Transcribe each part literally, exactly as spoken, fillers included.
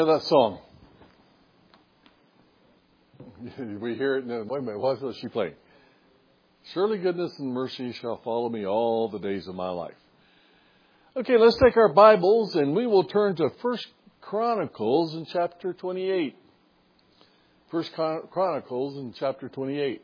That song. We hear it. Now, wait a minute. What was she playing? Surely goodness and mercy shall follow me all the days of my life. Okay, let's take our Bibles and we will turn to First Chronicles in chapter twenty-eight. First Chronicles in chapter twenty-eight.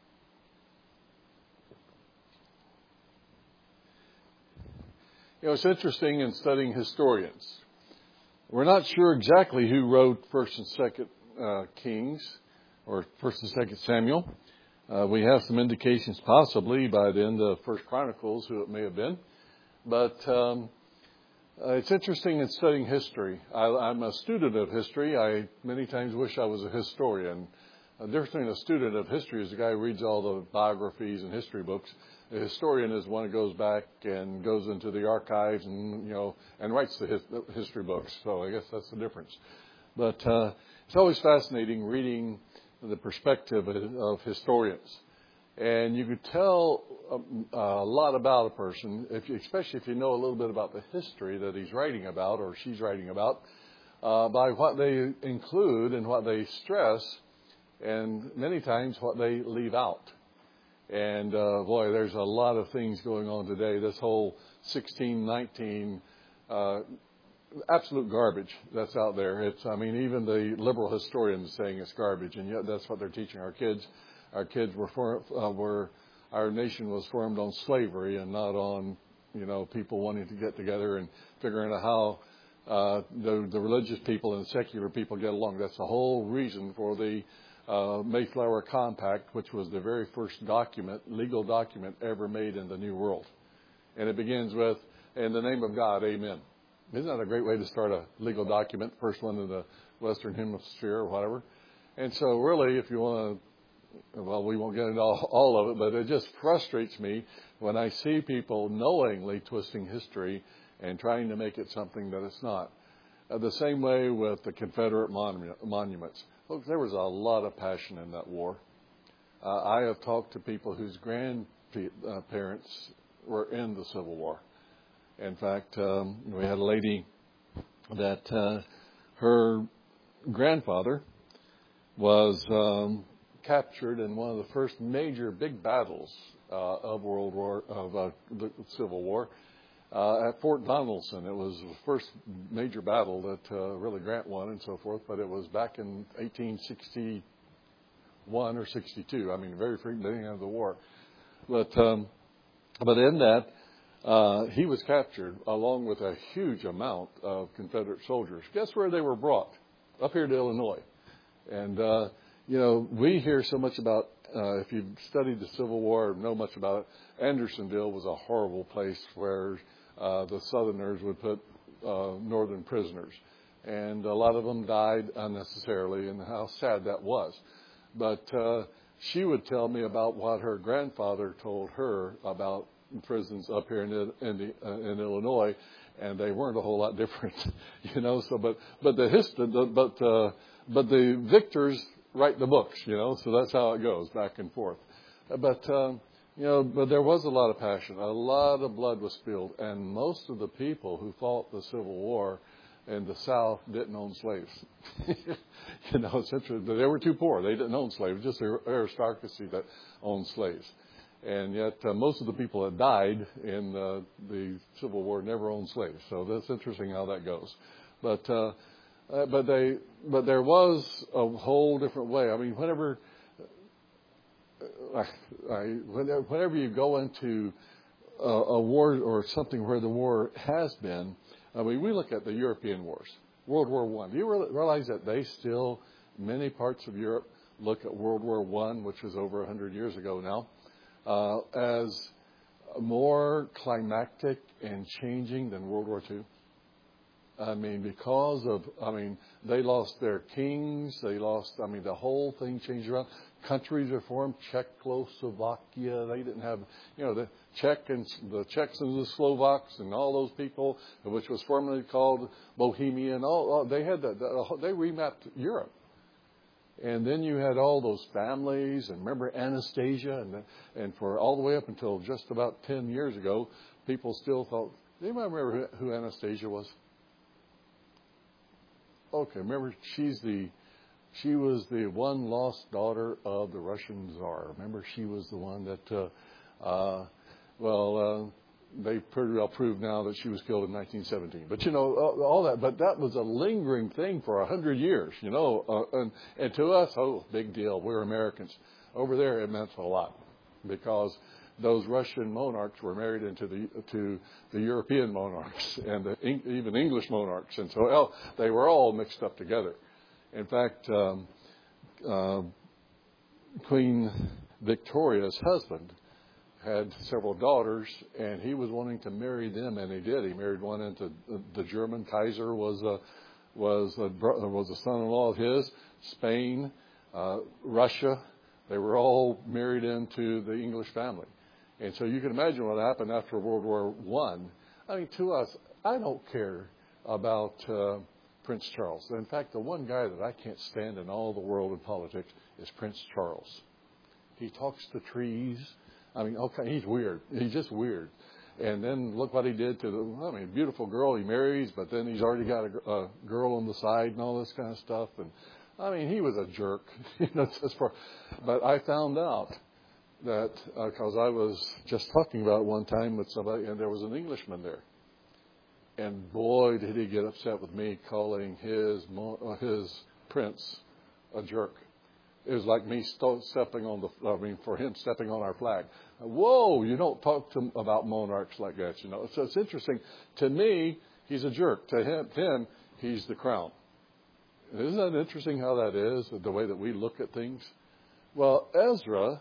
You know, it's interesting in studying historians. We're not sure exactly who wrote First and Second uh, Kings or First and Second Samuel. Uh, we have some indications, possibly by the end of First Chronicles, who it may have been. But um, uh, it's interesting in studying history. I, I'm a student of history. I many times wish I was a historian. The difference between a student of history is the guy who reads all the biographies and history books. A historian is one who goes back and goes into the archives and, you know, and writes the his, history books. So I guess that's the difference. But uh, it's always fascinating reading the perspective of historians. And you could tell a, a lot about a person, if you, especially if you know a little bit about the history that he's writing about or she's writing about, uh, by what they include and what they stress, and many times what they leave out. And, uh, boy, there's a lot of things going on today. This whole sixteen nineteen, uh, absolute garbage that's out there. It's, I mean, even the liberal historians are saying it's garbage, and yet that's what they're teaching our kids. Our kids were, for, uh, were, our nation was formed on slavery and not on, you know, people wanting to get together and figuring out how, uh, the, the religious people and the secular people get along. That's the whole reason for the, Uh, Mayflower Compact, which was the very first document, legal document ever made in the New World. And it begins with, in the name of God, amen. Isn't that a great way to start a legal document, first one in the Western Hemisphere or whatever? And so really, if you want to, well, we won't get into all, all of it, but it just frustrates me when I see people knowingly twisting history and trying to make it something that it's not. Uh, the same way with the Confederate monu- monuments. Folks, there was a lot of passion in that war. Uh, I have talked to people whose grandparents were in the Civil War. In fact, um, we had a lady that uh, her grandfather was um, captured in one of the first major big battles uh, of World War of uh, the Civil War. Uh, at Fort Donelson. It was the first major battle that uh, really Grant won and so forth, but it was back in eighteen sixty-one or sixty-two. I mean, very beginning of the war. But um, but in that, uh, he was captured along with a huge amount of Confederate soldiers. Guess where they were brought? Up here to Illinois. And, uh, you know, we hear so much about, uh, if you've studied the Civil War or know much about it, Andersonville was a horrible place where Uh, the Southerners would put uh, Northern prisoners. And a lot of them died unnecessarily, and how sad that was. But uh, she would tell me about what her grandfather told her about prisons up here in in, the, uh, in Illinois, and they weren't a whole lot different, you know. So, but but the history, but uh, but the victors write the books, you know. So that's how it goes back and forth. But um, You know, but there was a lot of passion. A lot of blood was spilled. And most of the people who fought the Civil War in the South didn't own slaves. You know, it's interesting. They were too poor. They didn't own slaves. Just the aristocracy that owned slaves. And yet uh, most of the people that died in uh, the Civil War never owned slaves. So that's interesting how that goes. But, uh, uh, but they, but there was a whole different way. I mean, whenever... I, I, whenever you go into a, a war or something where the war has been, I mean, we look at the European wars, World War One. Do you realize that they still, many parts of Europe, look at World War One, which was over one hundred years ago now, uh, as more climactic and changing than World War Two? I mean, because of, I mean, they lost their kings. They lost, I mean, the whole thing changed around. Countries are formed. Czechoslovakia, they didn't have, you know, the Czech and the Czechs and the Slovaks and all those people, which was formerly called Bohemia, and all, all they had that, they remapped Europe. And then you had all those families, and remember Anastasia, and and for all the way up until just about ten years ago, people still thought, do you remember who Anastasia was? okay, remember, she's the, she was the one lost daughter of the Russian Tsar. Remember, she was the one that, uh, uh, well, uh, they pretty well proved now that she was killed in nineteen seventeen. But, you know, all that. But that was a lingering thing for a hundred years, you know. Uh, and, and to us, oh, big deal. We're Americans. Over there, it meant a lot because those Russian monarchs were married into the to the European monarchs and the, even English monarchs. And so well, they were all mixed up together. In fact, um, uh, Queen Victoria's husband had several daughters, and he was wanting to marry them, and he did. He married one into the German Kaiser was a was a was a son-in-law of his. Spain, uh, Russia, they were all married into the English family, and so you can imagine what happened after World War One. I. I mean, to us, I don't care about uh, Prince Charles. In fact, the one guy that I can't stand in all the world of politics is Prince Charles. He talks to trees. I mean, okay, he's weird. He's just weird. And then look what he did to the, I mean, beautiful girl he marries, but then he's already got a, a girl on the side and all this kind of stuff. And I mean, he was a jerk. you know, just for, but I found out that because uh, I was just talking about it one time with somebody, and there was an Englishman there. And boy, did he get upset with me calling his uh, his prince a jerk. It was like me stepping on the, I mean, for him stepping on our flag. Whoa, you don't talk to him about monarchs like that, you know. So it's interesting. To me, he's a jerk. To him, him he's the crown. Isn't that interesting how that is, the way that we look at things? Well, Ezra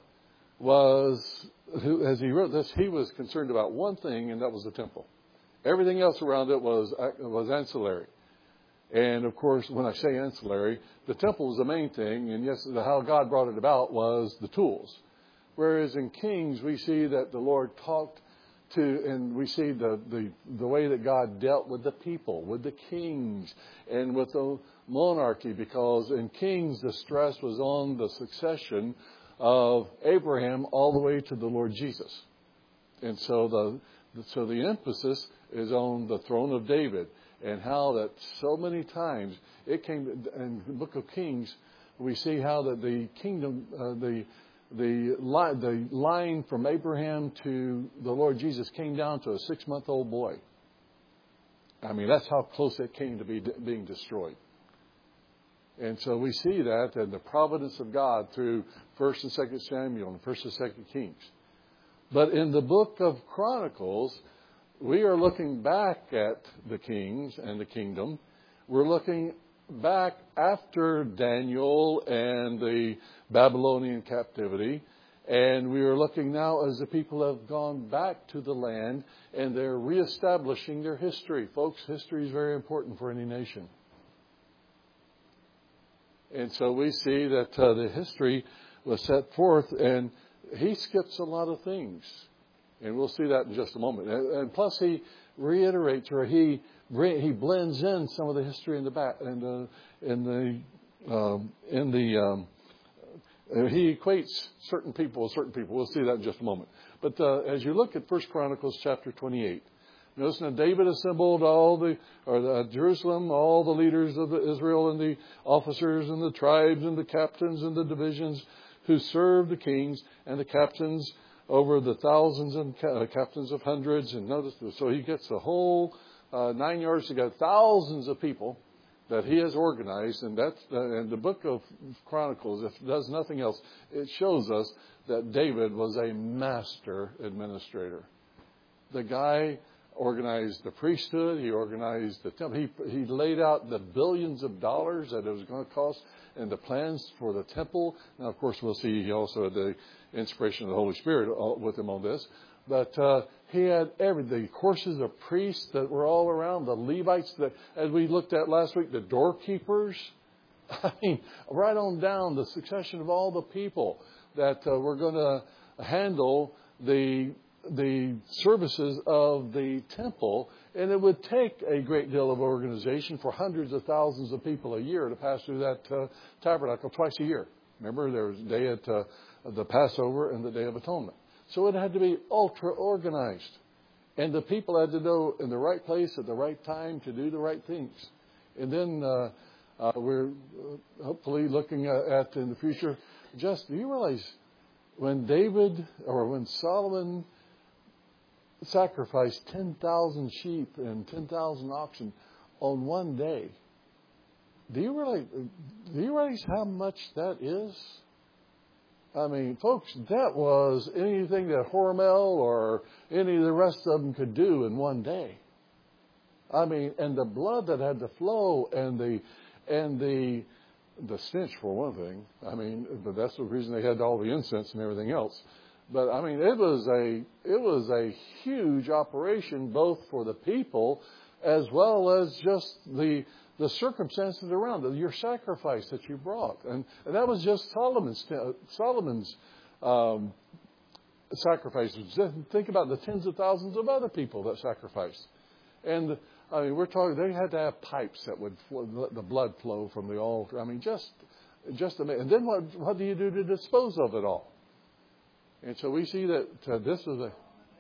was, as he wrote this, he was concerned about one thing, and that was the temple. Everything else around it was was ancillary. And, of course, when I say ancillary, the temple was the main thing, and yes, how God brought it about was the tools. Whereas in Kings, we see that the Lord talked to, and we see the, the, the way that God dealt with the people, with the kings, and with the monarchy, because in Kings, the stress was on the succession of Abraham all the way to the Lord Jesus. And so the, so the emphasis is on the throne of David. And how that so many times it came in the Book of Kings, we see how that the kingdom, uh, the the line, the line from Abraham to the Lord Jesus came down to a six-month-old boy. I mean, that's how close it came to be being destroyed. And so we see that in the providence of God through First and Second Samuel and First and Second Kings. But in the Book of Chronicles, we are looking back at the kings and the kingdom. We're looking back after Daniel and the Babylonian captivity. And we are looking now as the people have gone back to the land and they're reestablishing their history. Folks, history is very important for any nation. And so we see that uh, the history was set forth, and he skips a lot of things. And we'll see that in just a moment. And, and plus, he reiterates, or he he blends in some of the history in the back, in the in the um, in the um, he equates certain people with certain people. We'll see that in just a moment. But uh, as you look at First Chronicles chapter twenty-eight, notice that David assembled all the or the, Jerusalem, all the leaders of the Israel and the officers and the tribes and the captains and the divisions who served the kings and the captains over the thousands and uh, captains of hundreds. And notice this. So he gets the whole uh, nine yards. He got thousands of people that he has organized. And that's uh, and the book of Chronicles, if it does nothing else, it shows us that David was a master administrator. The guy organized the priesthood. He organized the temple. He, he laid out the billions of dollars that it was going to cost and the plans for the temple. Now, of course, we'll see he also had the inspiration of the Holy Spirit with him on this. But uh, he had every the courses of priests that were all around, the Levites, that, as we looked at last week, the doorkeepers. I mean, right on down the succession of all the people that uh, were going to handle the the services of the temple. And it would take a great deal of organization for hundreds of thousands of people a year to pass through that uh, tabernacle twice a year. Remember, there was a day at uh, the Passover and the Day of Atonement. So it had to be ultra organized. And the people had to know in the right place at the right time to do the right things. And then uh, uh, we're uh, hopefully looking at, at in the future. Just, do you realize when David or when Solomon sacrificed ten thousand sheep and ten thousand oxen on one day, do you realize, do you realize how much that is? I mean, folks, that was anything that Hormel or any of the rest of them could do in one day. I mean, and the blood that had to flow, and the and the the stench for one thing. I mean, but that's the reason they had all the incense and everything else. But I mean, it was a it was a huge operation, both for the people as well as just the the circumstances around it, your sacrifice that you brought, and, and that was just Solomon's Solomon's um, sacrifices. Think about the tens of thousands of other people that sacrificed, and I mean, we're talking. They had to have pipes that would flow, let the blood flow from the altar. I mean, just just amazing. And then what what do you do to dispose of it all? And so we see that uh, this is a.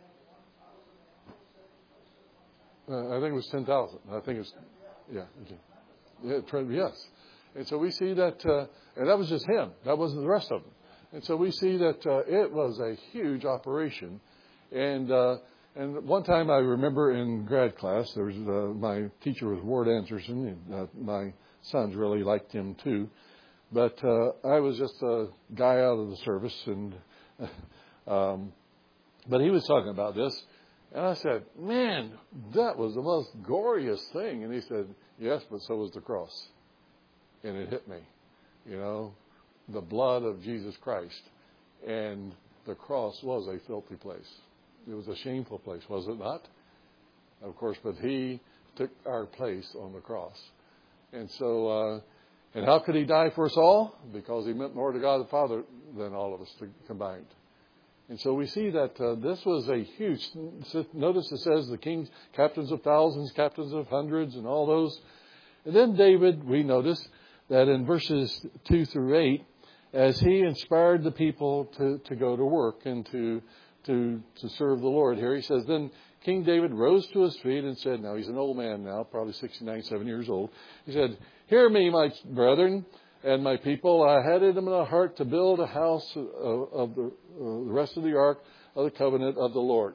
Uh, I think it was ten thousand. I think it's yeah. Okay. Yeah, yes. And so we see that, uh, and that was just him. That wasn't the rest of them. And so we see that uh, it was a huge operation. And uh, and one time I remember in grad class, there was uh, my teacher was Ward Anderson, and uh, my sons really liked him too. But uh, I was just a guy out of the service, and um, but he was talking about this. And I said, man, that was the most glorious thing. And he said, yes, but so was the cross. And it hit me, you know, the blood of Jesus Christ. And the cross was a filthy place. It was a shameful place, was it not? Of course, but he took our place on the cross. And so, uh, and how could he die for us all? Because he meant more to God the Father than all of us combined. And so we see that uh, this was a huge, notice it says the kings, captains of thousands, captains of hundreds, and all those. And then David, we notice that in verses two through eight, as he inspired the people to, to go to work and to, to, to serve the Lord here, he says, then King David rose to his feet and said, now he's an old man now, probably sixty-nine, seventy years old. He said, hear me, my brethren and my people. I had it in my heart to build a house of, of the, uh, the rest of the ark of the covenant of the Lord.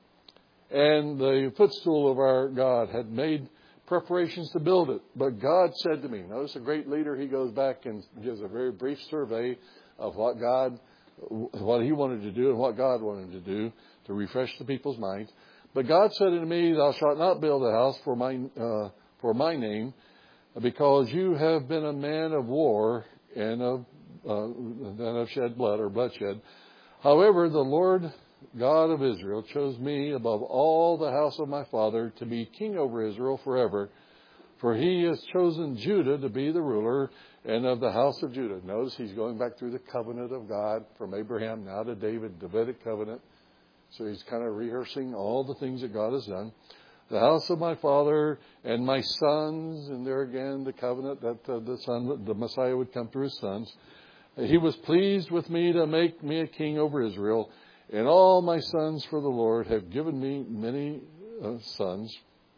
And the footstool of our God had made preparations to build it. But God said to me, notice a great leader, he goes back and gives a very brief survey of what God, what he wanted to do and what God wanted to do to refresh the people's minds. But God said unto me, thou shalt not build a house for my, uh, for my name, because you have been a man of war and of, uh, and of shed blood or bloodshed. However, the Lord God of Israel chose me above all the house of my father to be king over Israel forever. For he has chosen Judah to be the ruler and of the house of Judah. Notice he's going back through the covenant of God from Abraham now to David, Davidic covenant. So he's kind of rehearsing all the things that God has done. The house of my father and my sons, and there again the covenant that uh, the son, the Messiah would come through his sons. He was pleased with me to make me a king over Israel, and all my sons for the Lord have given me many uh, sons.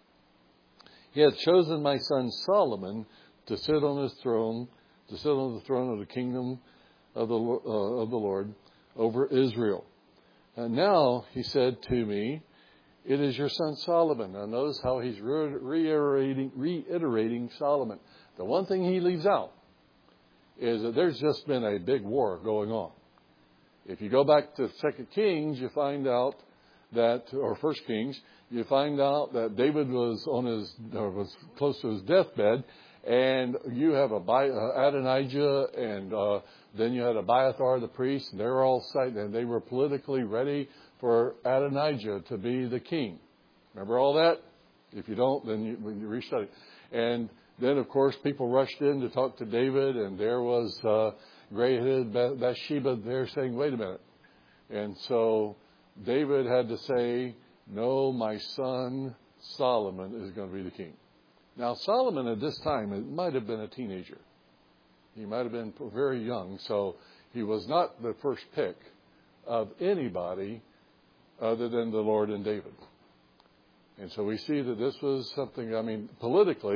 He had chosen my son Solomon to sit on his throne, to sit on the throne of the kingdom of the uh, of the Lord over Israel. And now he said to me, it is your son Solomon. Now notice how he's reiterating, reiterating Solomon. The one thing he leaves out is that there's just been a big war going on. If you go back to Second Kings, you find out that, or First Kings, you find out that David was on his, or was close to his deathbed, and you have a Adonijah, and uh, then you had Abiathar the priest, and they were all signed, and they were politically ready for Adonijah to be the king. Remember all that? If you don't, then you, you restudy. And then, of course, people rushed in to talk to David, and there was uh, gray-headed Bathsheba there saying, wait a minute. And so David had to say, no, my son Solomon is going to be the king. Now, Solomon at this time, it might have been a teenager. He might have been very young, so he was not the first pick of anybody other than the Lord and David. And so we see that this was something, I mean, politically,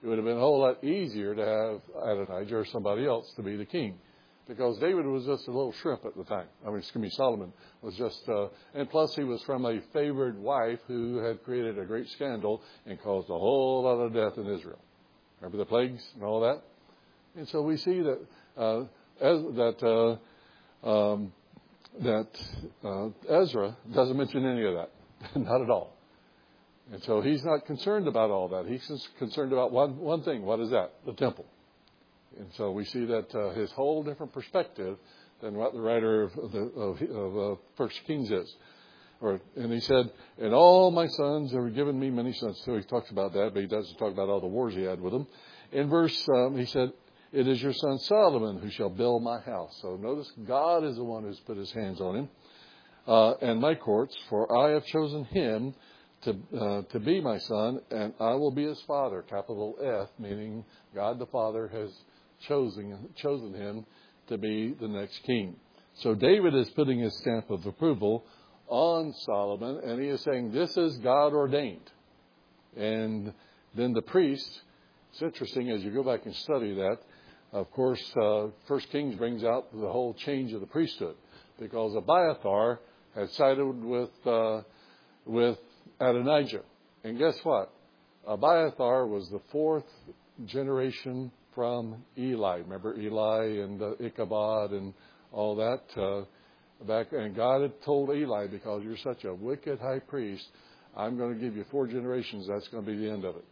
it would have been a whole lot easier to have Adonijah or somebody else to be the king. Because David was just a little shrimp at the time. I mean, excuse me, Solomon was just, uh, and plus he was from a favored wife who had created a great scandal and caused a whole lot of death in Israel. Remember the plagues and all that? And so we see that uh, as, that uh, um, that uh, Ezra doesn't mention any of that, not at all. And so he's not concerned about all that. He's just concerned about one one thing. What is that? The temple. And so we see that uh, his whole different perspective than what the writer of the of, of uh, First Kings is. Or and he said, "And all my sons have given me many sons." So he talks about that, but he doesn't talk about all the wars he had with them. In verse, um, he said, "It is your son Solomon who shall build my house." So notice, God is the one who's put his hands on him, uh, and my courts, for I have chosen him to uh, to be my son, and I will be his father. Capital F, meaning God the Father has chosen chosen him to be the next king. So David is putting his stamp of approval on Solomon, and he is saying this is God ordained. And then the priest, it's interesting as you go back and study that. Of course, uh, First Kings brings out the whole change of the priesthood, because Abiathar had sided with uh, with Adonijah, and guess what? Abiathar was the fourth generation from Eli. Remember Eli and uh, Ichabod and all that uh, back. And God had told Eli, because you're such a wicked high priest, I'm going to give you four generations. That's going to be the end of it.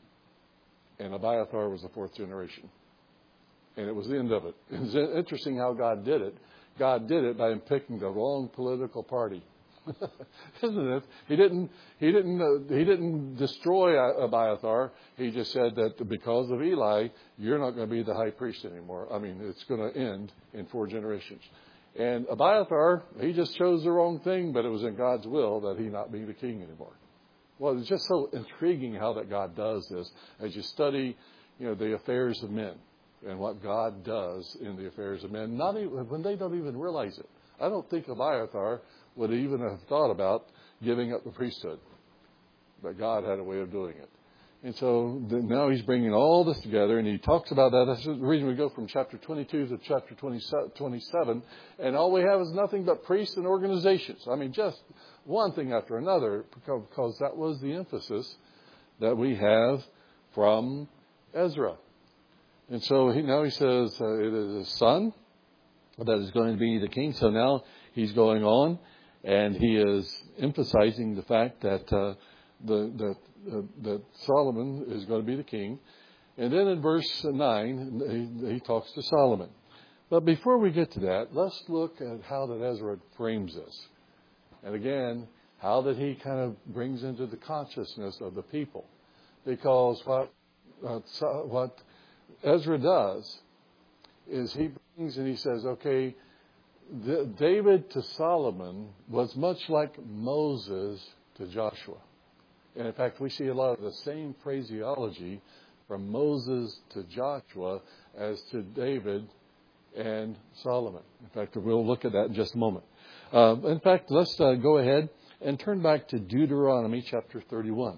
And Abiathar was the fourth generation, and it was the end of it. It's interesting how God did it. God did it by picking the wrong political party. Isn't it? He didn't. He didn't. Uh, he didn't destroy Abiathar. He just said that because of Eli, you're not going to be the high priest anymore. I mean, it's going to end in four generations. And Abiathar, he just chose the wrong thing, but it was in God's will that he not be the king anymore. Well, it's just so intriguing how that God does this as you study, you know, the affairs of men and what God does in the affairs of men, not even when they don't even realize it. I don't think Abiathar would even have thought about giving up the priesthood. But God had a way of doing it. And so now he's bringing all this together, and he talks about that. That's the reason we go from chapter twenty-two to chapter twenty-seven, and all we have is nothing but priests and organizations. I mean, just one thing after another, because that was the emphasis that we have from Ezra. And so he, now he says uh, it is his son that is going to be the king. So now he's going on, and he is emphasizing the fact that uh, the that uh, that Solomon is going to be the king. And then in verse nine, he, he talks to Solomon. But before we get to that, let's look at how that Ezra frames this. And again, how that he kind of brings into the consciousness of the people. Because what uh, what Ezra does is he brings and he says, okay, the, David to Solomon was much like Moses to Joshua. And in fact, we see a lot of the same phraseology from Moses to Joshua as to David and Solomon. In fact, we'll look at that in just a moment. Uh, in fact, let's uh, go ahead and turn back to Deuteronomy chapter thirty-one.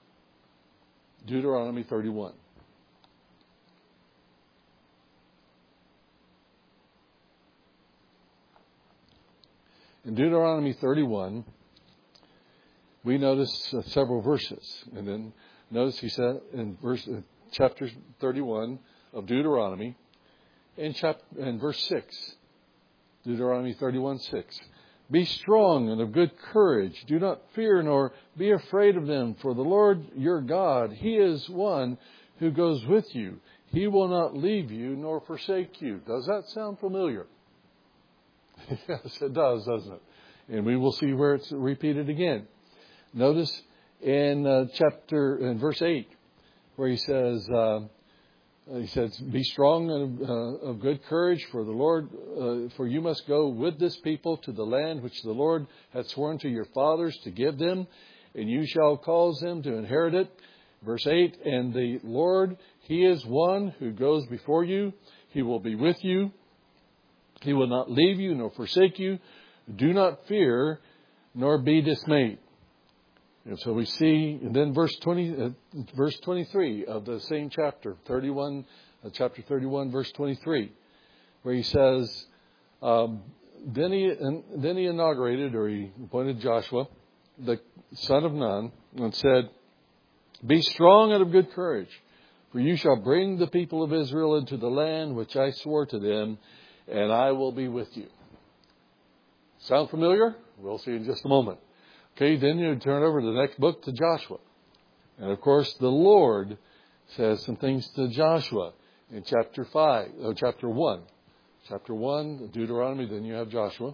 Deuteronomy thirty-one. In Deuteronomy thirty-one, we notice uh, several verses. And then notice he said in verse, uh, chapter thirty-one of Deuteronomy, in, chap- in verse six, Deuteronomy thirty-one six. Be strong and of good courage. Do not fear nor be afraid of them. For the Lord your God, He is one who goes with you. He will not leave you nor forsake you. Does that sound familiar? Yes, it does, doesn't it? And we will see where it's repeated again. Notice in uh, chapter, in verse eight, where he says, uh, he says, be strong and uh, of good courage, for the Lord, uh, for you must go with this people to the land which the Lord hath sworn to your fathers to give them, and you shall cause them to inherit it. Verse eight, and the Lord, He is one who goes before you. He will be with you. He will not leave you nor forsake you. Do not fear nor be dismayed. And so we see, and then verse twenty, uh, verse twenty-three of the same chapter, thirty-one, uh, chapter thirty-one, verse twenty-three, where he says, um, then he and then he inaugurated, or he appointed Joshua, the son of Nun, and said, "Be strong and of good courage, for you shall bring the people of Israel into the land which I swore to them, and I will be with you." Sound familiar? We'll see in just a moment. Okay, then you turn over to the next book, to Joshua. And of course, the Lord says some things to Joshua in chapter five, oh, chapter one. Chapter one, Deuteronomy, then you have Joshua.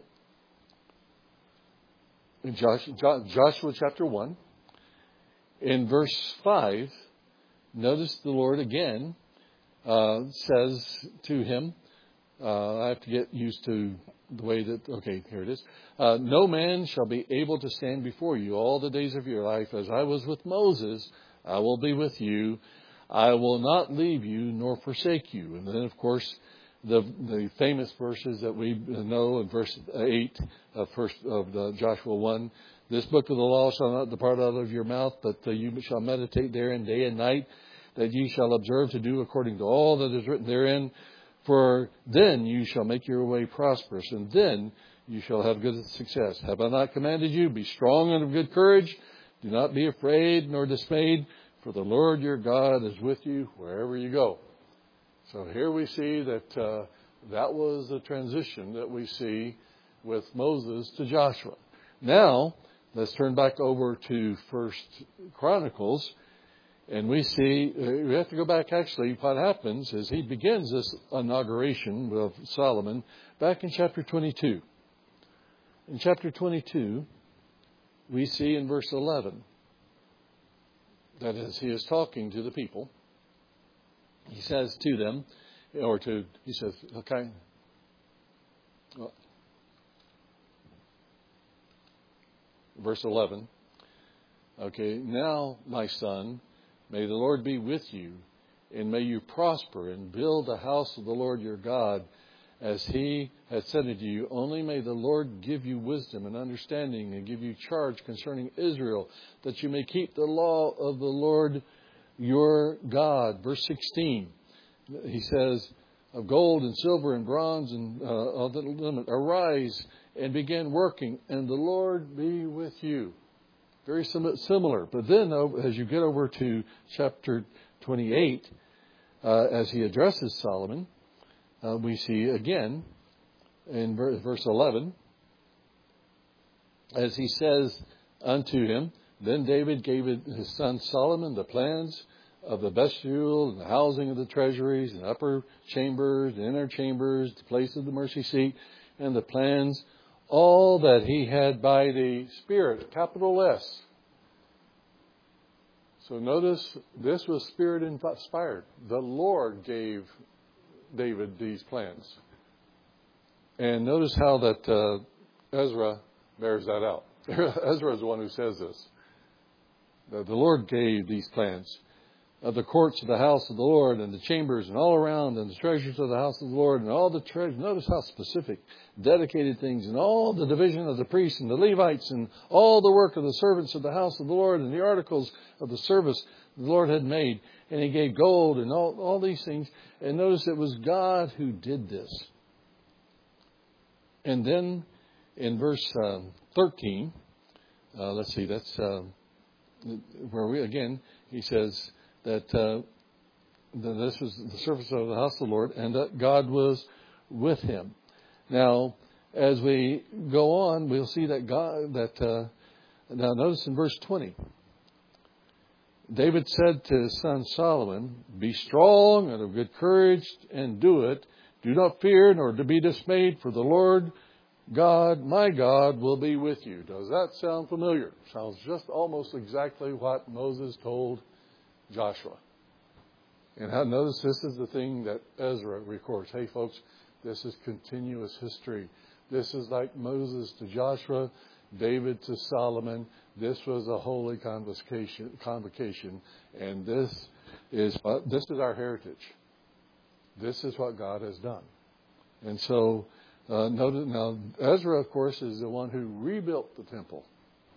In Joshua, Joshua chapter one, in verse five, notice the Lord again uh, says to him, uh, I have to get used to the way that, okay, here it is. Uh, no man shall be able to stand before you all the days of your life. As I was with Moses, I will be with you. I will not leave you nor forsake you. And then, of course, the the famous verses that we know in verse eight of, first, of the Joshua one. This book of the law shall not depart out of your mouth, but uh, you shall meditate therein day and night, that ye shall observe to do according to all that is written therein. For then you shall make your way prosperous, and then you shall have good success. Have I not commanded you? Be strong and of good courage. Do not be afraid nor dismayed, for the Lord your God is with you wherever you go. So here we see that uh, that was the transition that we see with Moses to Joshua. Now, let's turn back over to First Chronicles. And we see, we have to go back actually, what happens is he begins this inauguration of Solomon back in chapter twenty-two. In chapter twenty-two, we see in verse eleven, that as he is talking to the people, he says to them, or to, he says, okay, well, verse eleven, okay, now my son, may the Lord be with you, and may you prosper and build the house of the Lord your God, as he has said unto you. Only may the Lord give you wisdom and understanding, and give you charge concerning Israel, that you may keep the law of the Lord your God. Verse sixteen, he says, of gold and silver and bronze and uh, of the limit, arise and begin working, and the Lord be with you. Very similar. But then as you get over to chapter twenty-eight, uh, as he addresses Solomon, uh, we see again in verse eleven, as he says unto him, then David gave his son Solomon the plans of the vestibule and the housing of the treasuries and upper chambers, the inner chambers, the place of the mercy seat, and the plans, all that he had by the Spirit, capital S. So notice, this was Spirit inspired. The Lord gave David these plans. And notice how that uh, Ezra bears that out. Ezra is the one who says this. The, the Lord gave these plans of the courts of the house of the Lord, and the chambers, and all around, and the treasures of the house of the Lord, and all the treasures. Notice how specific, dedicated things, and all the division of the priests and the Levites, and all the work of the servants of the house of the Lord, and the articles of the service the Lord had made. And he gave gold and all, all these things. And notice it was God who did this. And then in verse uh, thirteen, uh, let's see, that's uh, where we, again, he says, that, uh, that this was the service of the house of the Lord, and that God was with him. Now, as we go on, we'll see that God, that, uh, now notice in verse twenty, David said to his son Solomon, be strong and of good courage, and do it. Do not fear, nor to be dismayed, for the Lord God, my God, will be with you. Does that sound familiar? Sounds just almost exactly what Moses told Joshua. And how, notice this is the thing that Ezra records. Hey, folks, this is continuous history. This is like Moses to Joshua, David to Solomon. This was a holy convocation, convocation, and this is uh, this is our heritage. This is what God has done. And so, uh, notice now, Ezra, of course, is the one who rebuilt the temple.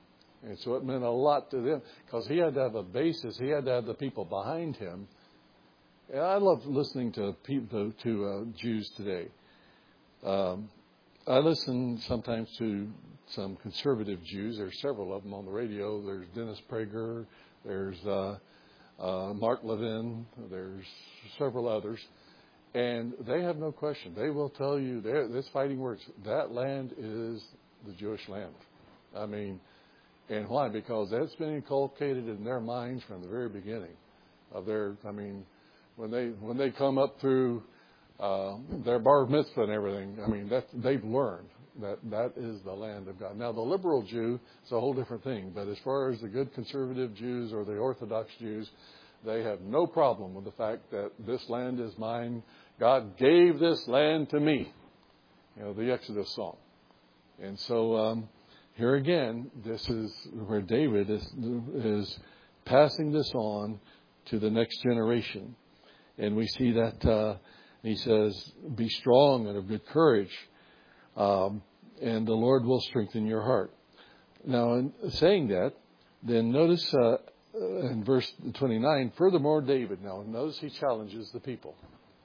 And so it meant a lot to them because he had to have a basis. He had to have the people behind him. And I love listening to people, to uh, Jews today. Um, I listen sometimes to some conservative Jews. There's several of them on the radio. There's Dennis Prager. There's uh, uh, Mark Levin. There's several others. And they have no question. They will tell you, this fighting words, that land is the Jewish land. I mean, and why? Because that's been inculcated in their minds from the very beginning of their, I mean, when they when they come up through uh, their bar mitzvah and everything, I mean, that they've learned that that is the land of God. Now, the liberal Jew is a whole different thing. But as far as the good conservative Jews or the Orthodox Jews, they have no problem with the fact that this land is mine. God gave this land to me. You know, the Exodus song. And so um, here again, this is where David is, is passing this on to the next generation. And we see that uh, he says, be strong and of good courage, um, and the Lord will strengthen your heart. Now, in saying that, then notice uh, in verse twenty-nine, furthermore, David, now notice he challenges the people.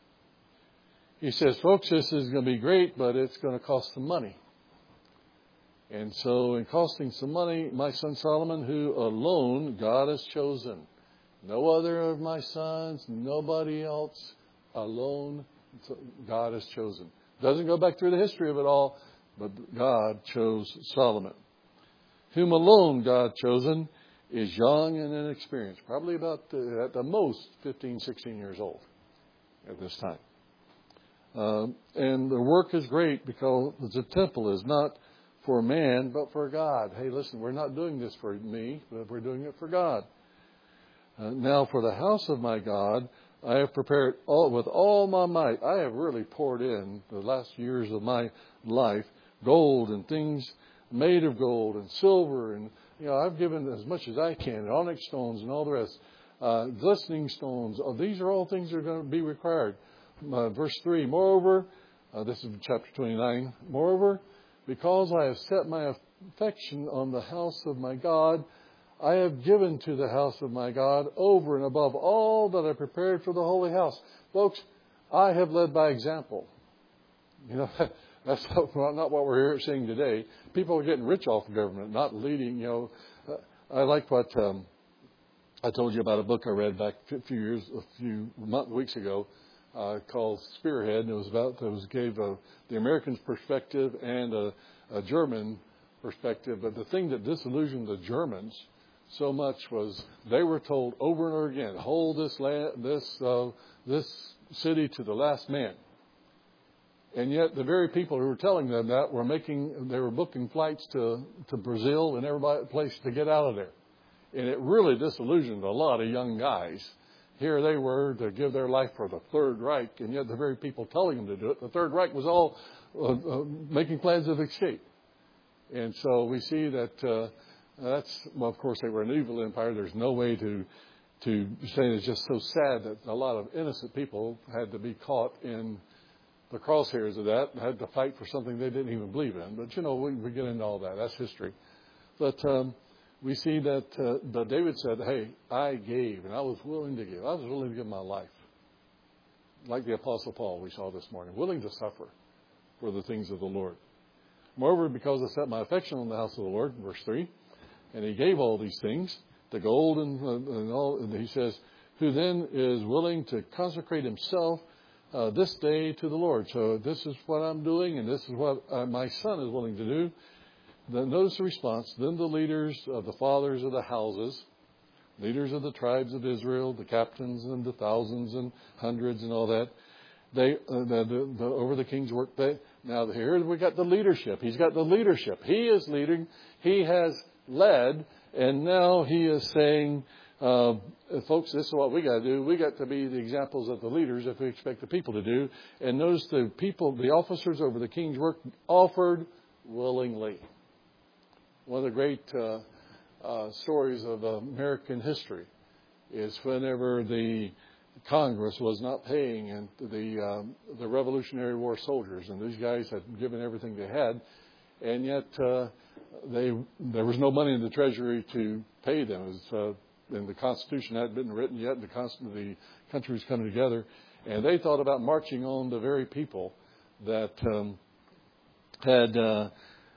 He says, folks, this is going to be great, but it's going to cost some money. And so in costing some money, my son Solomon, who alone God has chosen, no other of my sons, nobody else, alone God has chosen. Doesn't go back through the history of it all, but God chose Solomon. Whom alone God chosen is young and inexperienced, probably about uh, at the most fifteen, sixteen years old at this time. Um, and the work is great because the temple is not for man, but for God. Hey, listen, we're not doing this for me, but we're doing it for God. Uh, now, for the house of my God, I have prepared all, with all my might. I have really poured in the last years of my life gold and things made of gold and silver. And, you know, I've given as much as I can, onyx stones and all the rest, uh, glistening stones. Oh, these are all things that are going to be required. Uh, verse three, moreover, uh, this is chapter twenty-nine, moreover, because I have set my affection on the house of my God, I have given to the house of my God over and above all that I prepared for the holy house. Folks, I have led by example. You know, that's not, not what we're here saying today. People are getting rich off the government, not leading, you know. Uh, I like what um, I told you about a book I read back a few years, a few months, weeks ago, uh, called Spearhead. And it was about, it was gave a, the American's perspective and a, a German perspective. But the thing that disillusioned the Germans so much was they were told over and over again, hold this land, this uh, this city to the last man. And yet the very people who were telling them that were making, they were booking flights to, to Brazil and every place to get out of there. And it really disillusioned a lot of young guys. Here they were to give their life for the Third Reich, and yet the very people telling them to do it, the Third Reich was all uh, uh, making plans of escape. And so we see that uh, that's, well, of course, they were an evil empire. There's no way to to say it's just so sad that a lot of innocent people had to be caught in the crosshairs of that, had to fight for something they didn't even believe in. But, you know, we, we get into all that. That's history. But um, we see that uh, but David said, hey, I gave, and I was willing to give. I was willing to give my life. Like the Apostle Paul we saw this morning, willing to suffer for the things of the Lord. Moreover, because I set my affection on the house of the Lord, verse three, and he gave all these things, the gold and, and all, and he says, who then is willing to consecrate himself uh, this day to the Lord. So this is what I'm doing, and this is what uh, my son is willing to do. Then notice the response. Then the leaders of the fathers of the houses, leaders of the tribes of Israel, the captains and the thousands and hundreds and all that, they uh, the, the, the, over the king's work. They, now here we got the leadership. He's got the leadership. He is leading. He has led, and now he is saying, uh, folks, this is what we got to do. We got to be the examples of the leaders if we expect the people to do. And notice the people, the officers over the king's work offered willingly. One of the great uh, uh, stories of American history is whenever the Congress was not paying and the um, the Revolutionary War soldiers, and these guys had given everything they had, and yet uh, they there was no money in the treasury to pay them. It was, uh, and the Constitution hadn't been written yet, and the, Const- the country was coming together. And they thought about marching on the very people that um, had, uh,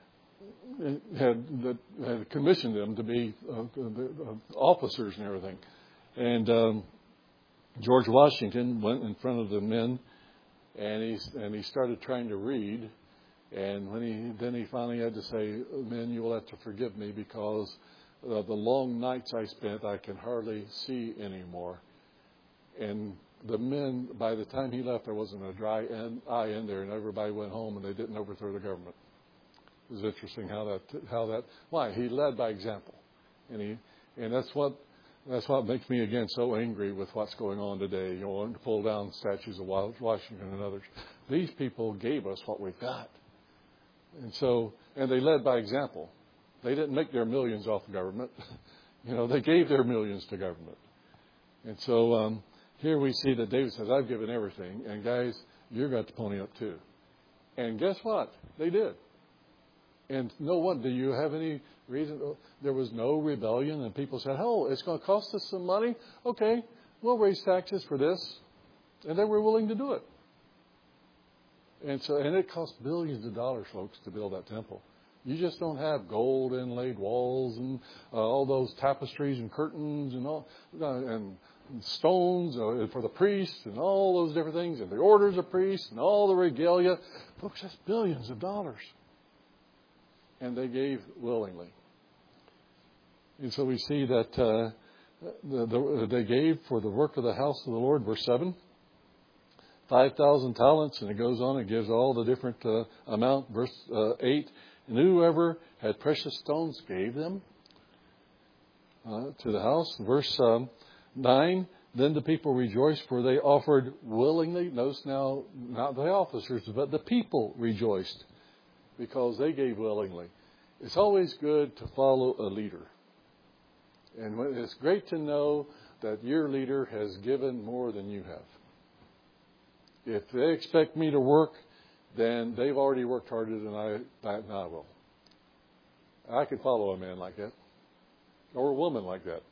had that had commissioned them to be uh, the, uh, officers and everything. And um, George Washington went in front of the men, and he and he started trying to read. And when he then he finally had to say, "Men, you will have to forgive me because uh, the long nights I spent, I can hardly see anymore." And the men, by the time he left, there wasn't a dry end, eye in there, and everybody went home, and they didn't overthrow the government. It was interesting how that how that why he led by example, and he and that's what that's what makes me again so angry with what's going on today. You know, wanting to pull down statues of Washington and others. These people gave us what we've got, and so and they led by example. They didn't make their millions off the government. You know, they gave their millions to government, and so. Um, Here we see that David says, I've given everything. And guys, you're got to pony up too. And guess what? They did. And no one, do you have any reason? There was no rebellion. And people said, oh, it's going to cost us some money. Okay, we'll raise taxes for this. And they were willing to do it. And so, and it cost billions of dollars, folks, to build that temple. You just don't have gold inlaid walls and uh, all those tapestries and curtains and all, uh, and stones uh, for the priests and all those different things and the orders of priests and all the regalia. Folks, that's billions of dollars. And they gave willingly. And so we see that uh, the, the, they gave for the work of the house of the Lord, verse seven, five thousand talents, and it goes on and gives all the different uh, amount, verse uh, eight. And whoever had precious stones gave them uh, to the house. Verse um, nine, then the people rejoiced, for they offered willingly. Notice now, not the officers, but the people rejoiced because they gave willingly. It's always good to follow a leader. And it's great to know that your leader has given more than you have. If they expect me to work, then they've already worked harder than I, than I will. I could follow a man like that, or a woman like that.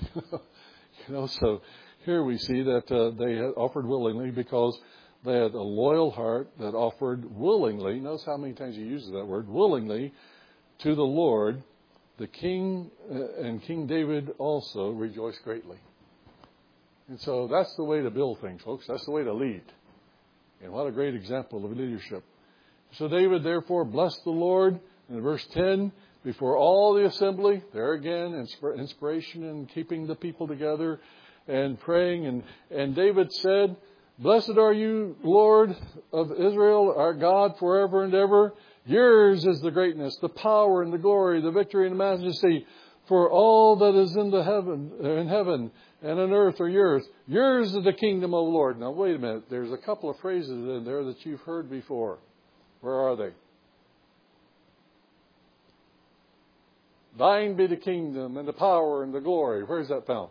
You know, so here we see that uh, they had offered willingly because they had a loyal heart that offered willingly. Notice how many times he uses that word, willingly, to the Lord. The king uh, and King David also rejoiced greatly. And so that's the way to build things, folks. That's the way to lead. And what a great example of leadership. So David therefore blessed the Lord. In verse ten, before all the assembly, there again, inspiration and keeping the people together and praying. And, and David said, blessed are you, Lord of Israel, our God, forever and ever. Yours is the greatness, the power and the glory, the victory and the majesty. For all that is in the heaven, in heaven and on earth are yours. Yours is the kingdom, O Lord. Now, wait a minute. There's a couple of phrases in there that you've heard before. Where are they? Thine be the kingdom and the power and the glory. Where is that found?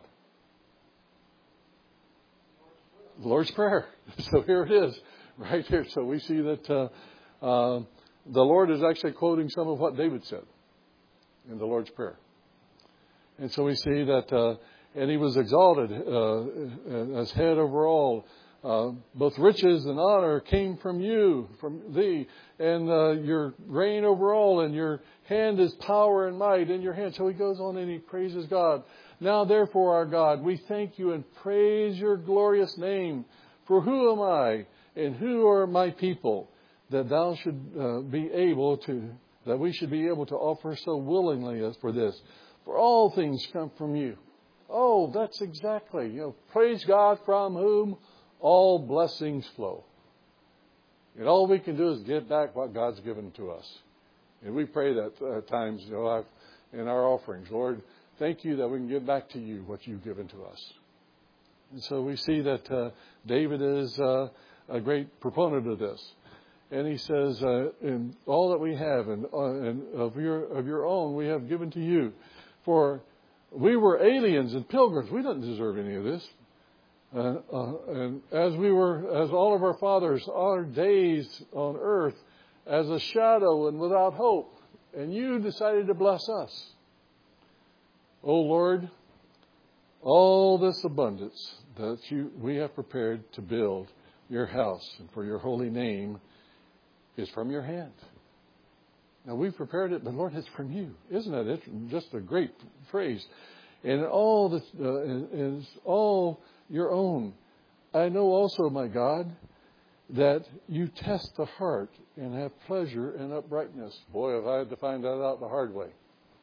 The Lord's Prayer. So here it is, right here. So we see that uh, uh, the Lord is actually quoting some of what David said in the Lord's Prayer. And so we see that, uh, and he was exalted uh, as head over all. Uh, both riches and honor came from you, from thee, and uh, your reign over all, and your hand is power and might in your hand. So he goes on and he praises God. Now, therefore, our God, we thank you and praise your glorious name. For who am I, and who are my people, that thou should uh, be able to, that we should be able to offer so willingly as for this? For all things come from you. Oh, that's exactly, you know, praise God from whom all blessings flow. And all we can do is give back what God's given to us. And we pray that at times, you know, I've, in our offerings, Lord, thank you that we can give back to you what you've given to us. And so we see that uh, David is uh, a great proponent of this. And he says, uh, in all that we have and, uh, and of your of your own we have given to you. For we were aliens and pilgrims. We didn't deserve any of this. Uh, uh, and as we were, as all of our fathers, our days on earth as a shadow and without hope. And you decided to bless us. Oh Lord, all this abundance that you we have prepared to build your house and for your holy name is from your hand. Now we've prepared it, but Lord, it's from you. Isn't it? It's just a great phrase. And all this uh, is all your own. I know also, my God, that you test the heart and have pleasure in uprightness. Boy, if I had to find that out the hard way.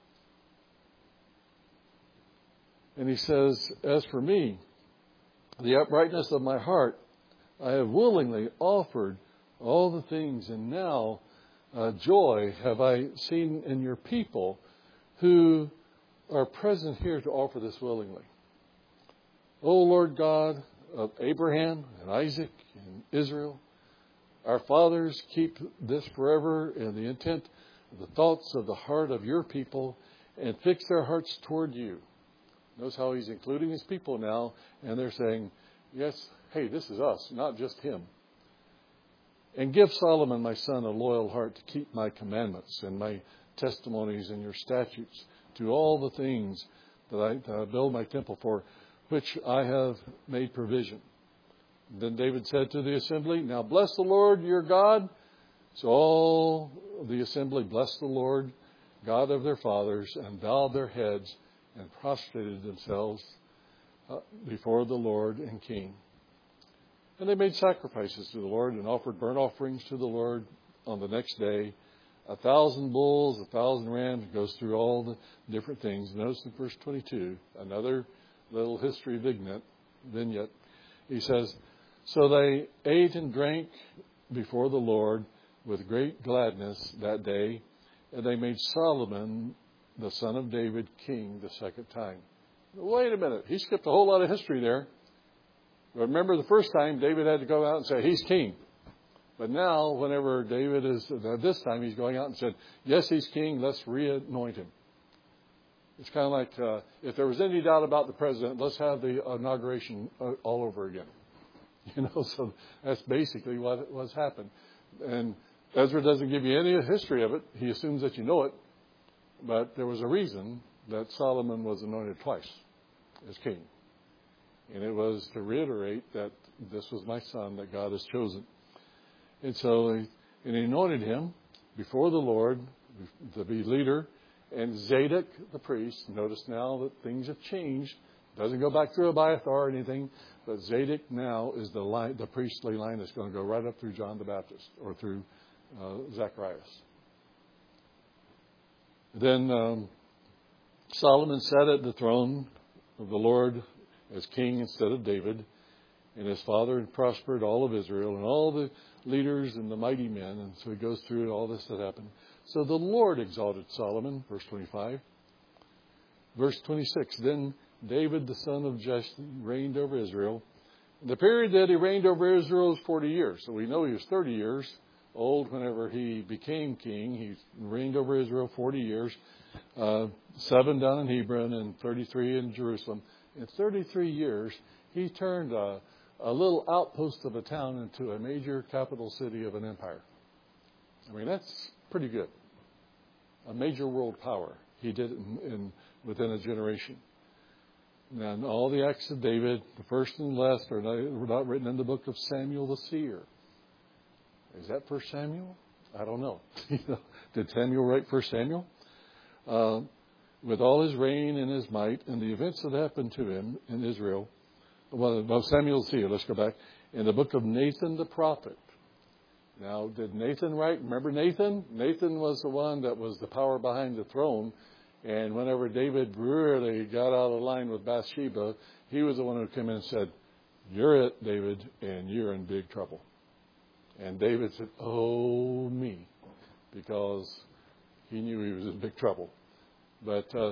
And he says, as for me, the uprightness of my heart, I have willingly offered all the things, and now uh, joy have I seen in your people who are present here to offer this willingly. O Lord God of Abraham and Isaac and Israel, our fathers, keep this forever in the intent of the thoughts of the heart of your people and fix their hearts toward you. Notice how he's including his people now, and they're saying, yes, hey, this is us, not just him. And give Solomon, my son, a loyal heart to keep my commandments and my testimonies and your statutes to all the things that I, that I build my temple for, which I have made provision. Then David said to the assembly, now bless the Lord your God. So all the assembly blessed the Lord, God of their fathers, and bowed their heads and prostrated themselves uh, before the Lord and King. And they made sacrifices to the Lord and offered burnt offerings to the Lord on the next day. A thousand bulls, a thousand rams. It goes through all the different things. Notice in verse twenty-two, another little history vignette, vignette. He says, so they ate and drank before the Lord with great gladness that day, and they made Solomon, the son of David, king the second time. Wait a minute. He skipped a whole lot of history there. Remember the first time David had to go out and say, he's king. But now, whenever David is, this time he's going out and said, yes, he's king, let's re-anoint him. It's kind of like, uh, if there was any doubt about the president, let's have the inauguration all over again. You know, so that's basically what what's happened. And Ezra doesn't give you any history of it. He assumes that you know it. But there was a reason that Solomon was anointed twice as king. And it was to reiterate that this was my son that God has chosen. And so he, and he anointed him before the Lord to be leader. And Zadok, the priest, notice now that things have changed. Doesn't go back through Abiathar or anything. But Zadok now is the line, the priestly line that's going to go right up through John the Baptist or through uh, Zacharias. Then um, Solomon sat at the throne of the Lord as king instead of David. And his father had prospered all of Israel and all the leaders and the mighty men. And so he goes through all this that happened. So the Lord exalted Solomon, verse twenty-five. Verse twenty-six, then David, the son of Jesse, reigned over Israel. The period that he reigned over Israel was forty years. So we know he was thirty years old whenever he became king. He reigned over Israel forty years, uh, seven down in Hebron and thirty-three in Jerusalem. In thirty-three years, he turned a, a little outpost of a town into a major capital city of an empire. I mean, that's pretty good. A major world power. He did it in, in within a generation. And all the acts of David, the first and the last, are not, were not written in the book of Samuel the seer. Is that First Samuel? I don't know. Did Samuel write First Samuel? Uh, with all his reign and his might and the events that happened to him in Israel. Well, well Samuel the seer, let's go back. In the book of Nathan the prophet. Now, did Nathan write? Remember Nathan? Nathan was the one that was the power behind the throne. And whenever David really got out of line with Bathsheba, he was the one who came in and said, you're it, David, and you're in big trouble. And David said, oh, me, because he knew he was in big trouble. But, uh,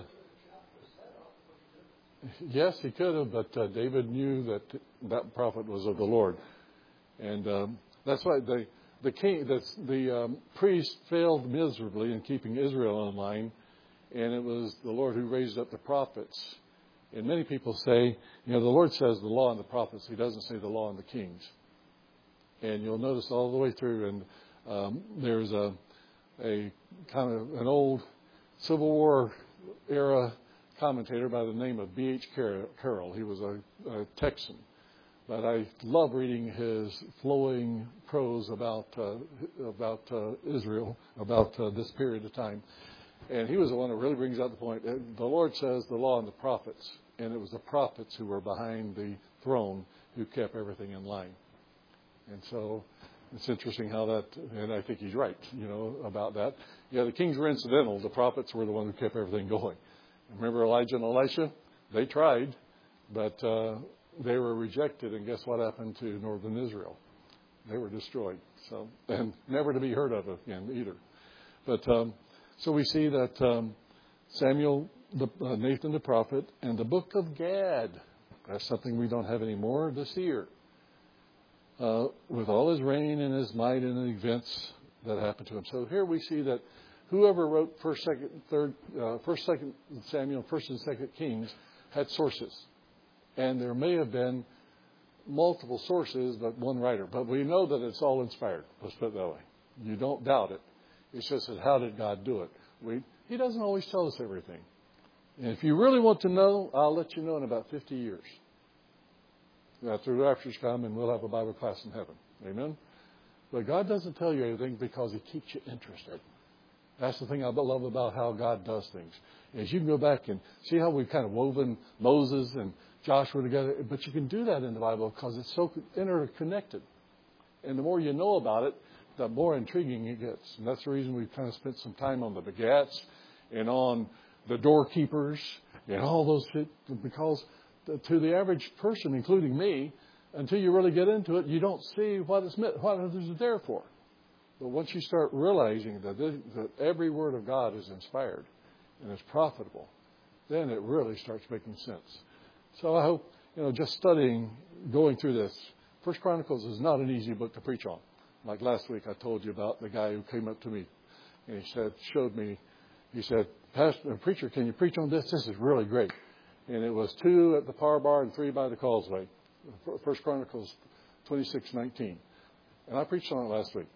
yes, he could have, but uh, David knew that that prophet was of the Lord. And um, that's why they... The king, the, the um, priest failed miserably in keeping Israel in line, and it was the Lord who raised up the prophets. And many people say, you know, the Lord says the law and the prophets. He doesn't say the law and the kings. And you'll notice all the way through, and Um, there's a, a kind of an old Civil War era commentator by the name of B H Carroll. He was a, a Texan. But I love reading his flowing prose about uh, about uh, Israel, about uh, this period of time. And he was the one that really brings out the point. The Lord says the law and the prophets, and it was the prophets who were behind the throne who kept everything in line. And so it's interesting how that, and I think he's right, you know, about that. Yeah, the kings were incidental. The prophets were the one who kept everything going. Remember Elijah and Elisha? They tried, but uh, they were rejected, and guess what happened to northern Israel? They were destroyed, so and never to be heard of again either. But um, so we see that um, Samuel, the, uh, Nathan the prophet, and the book of Gad. That's something we don't have anymore this year. Uh, with all his reign and his might and the events that happened to him. So here we see that whoever wrote First, Second, Third, uh, First, Second Samuel, First and Second Kings had sources, and there may have been multiple sources, but one writer. But we know that it's all inspired. Let's put it that way. You don't doubt it. It's just that how did God do it? We, he doesn't always tell us everything. And if you really want to know, I'll let you know in about fifty years. After the rapture's come, and we'll have a Bible class in heaven. Amen? But God doesn't tell you everything because He keeps you interested. That's the thing I love about how God does things. Is you can go back and see how we've kind of woven Moses and Joshua together. But you can do that in the Bible because it's so interconnected. And the more you know about it, the more intriguing it gets. And that's the reason we've kind of spent some time on the begats and on the doorkeepers and all those shit. Because to the average person, including me, until you really get into it, you don't see what it's meant, what it is there for. But once you start realizing that, this, that every word of God is inspired and is profitable, then it really starts making sense. So I hope, you know, just studying, going through this. First Chronicles is not an easy book to preach on. Like last week I told you about the guy who came up to me and he said, showed me, he said, Pastor, preacher, can you preach on this? This is really great. And it was two at the Power Bar and three by the Causeway. First Chronicles twenty-six nineteen. And I preached on it last week.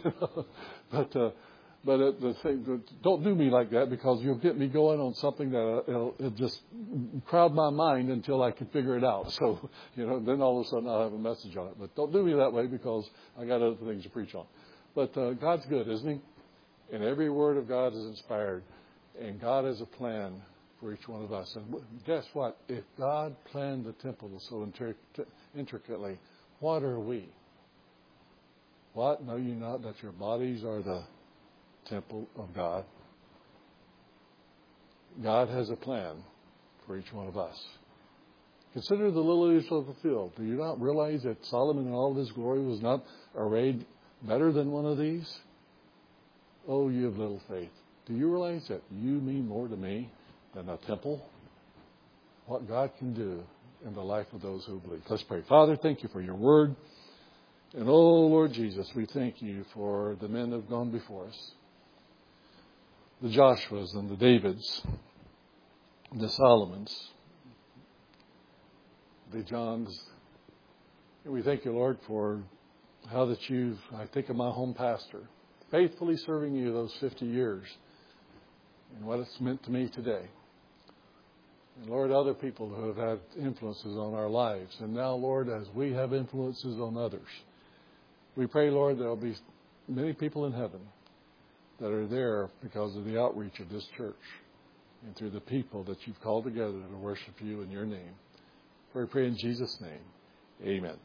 but uh, but uh, the thing, don't do me like that because you'll get me going on something that it'll, it'll just crowd my mind until I can figure it out. So, you know, then all of a sudden I'll have a message on it. But don't do me that way because I got other things to preach on. But uh, God's good, isn't He? And every word of God is inspired. And God has a plan for each one of us. And guess what? If God planned the temple so inter- intricately, what are we? What? Know you not that your bodies are the temple of God? God has a plan for each one of us. Consider the lilies of the field. Do you not realize that Solomon in all of his glory was not arrayed better than one of these? Oh, you have little faith. Do you realize that you mean more to me than a temple? What God can do in the life of those who believe. Let's pray. Father, thank you for your word. And oh, Lord Jesus, we thank you for the men that have gone before us. The Joshuas and the Davids, the Solomons, the Johns. And we thank you, Lord, for how that you've, I think of my home pastor, faithfully serving you those fifty years and what it's meant to me today. And Lord, other people who have had influences on our lives. And now, Lord, as we have influences on others, we pray, Lord, there will be many people in heaven that are there because of the outreach of this church and through the people that you've called together to worship you in your name. For we pray in Jesus' name. Amen.